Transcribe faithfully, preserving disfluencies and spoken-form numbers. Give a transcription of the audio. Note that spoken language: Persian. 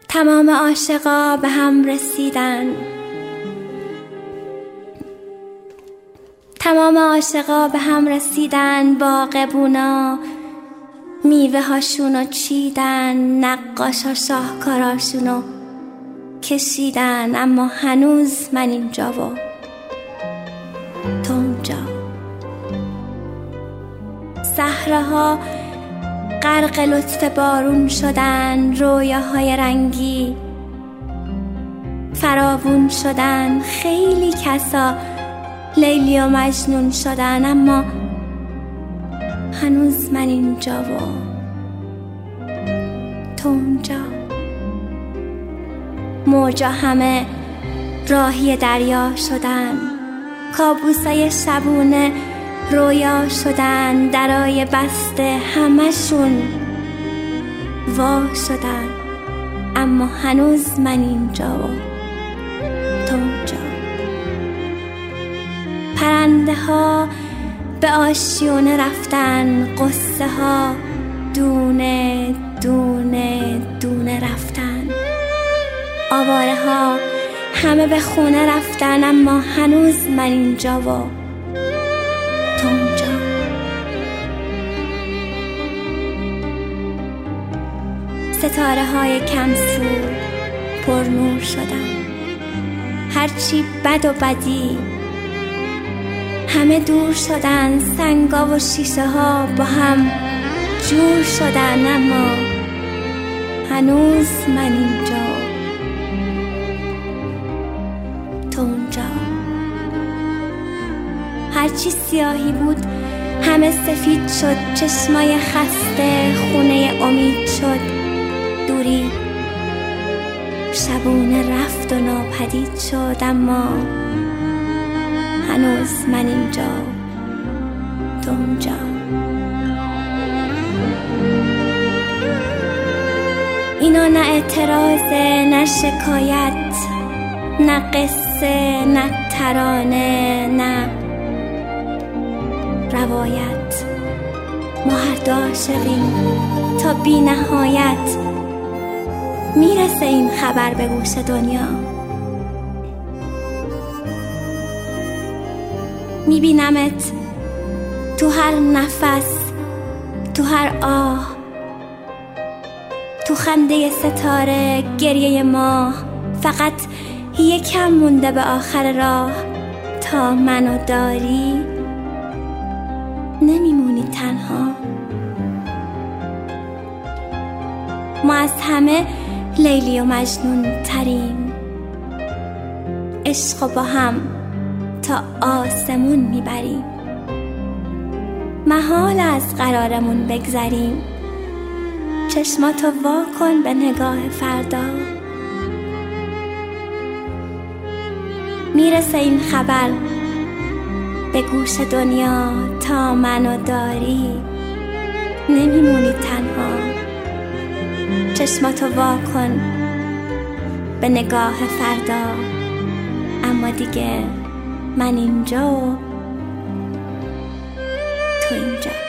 تمام عاشقا به هم رسیدن، تمام عاشقا به هم رسیدن، باغبونا میوه هاشونو چیدن، نقاشا شاهکاراشونو کشیدن، اما هنوز من اینجا و تو اونجا. صحراها غرق لطف بارون شدن، رویاهای رنگی فراوون شدن، خیلی کسا لیلی و مجنون شدن، اما هنوز من اینجا و تو اونجا. موجا همه راهی دریا شدن، کابوسای شبونه رویا شدن، درای بسته همشون وا شدن، اما هنوز من اینجا و تو اونجا. پرنده ها به آشیونه رفتن، قصه ها دونه دونه دونه رفتن، آواره ها همه به خونه رفتن، اما هنوز من اینجا و تو اونجا. ستاره های کم سو پر نور شدن، هرچی بد و بدی همه دور شدن، سنگا و شیشه ها با هم جور شدن، اما هنوز من اینجا تو اونجا. هرچی سیاهی بود همه سفید شد، چشمای خسته خونه امید شد، دوری شبونه رفت و ناپدید شد، اما هنوز من اینجا تو اونجا. اینا نه اعتراضه نه شکایت، نه قصه نه ترانه نه روایت، ما هر دو عاشقیم تا بی نهایت. میرسه این خبر به گوش دنیا، میبینمت تو هر نفس، تو هر آه، تو خنده ستاره، گریه ماه. فقط یکم مونده به آخر راه، تا منو داری نمیمونی تنها. ما از همه لیلی و مجنون تریم، عشق با هم تا آسمون میبریم، محال از قرارمون بگذریم. چشماتو وا کن به نگاه فردا، میرسه این خبر به گوش دنیا، تا منو داری نمیمونی تنها. چشماتو وا کن به نگاه فردا، اما دیگه من اینجا و تو اینجا.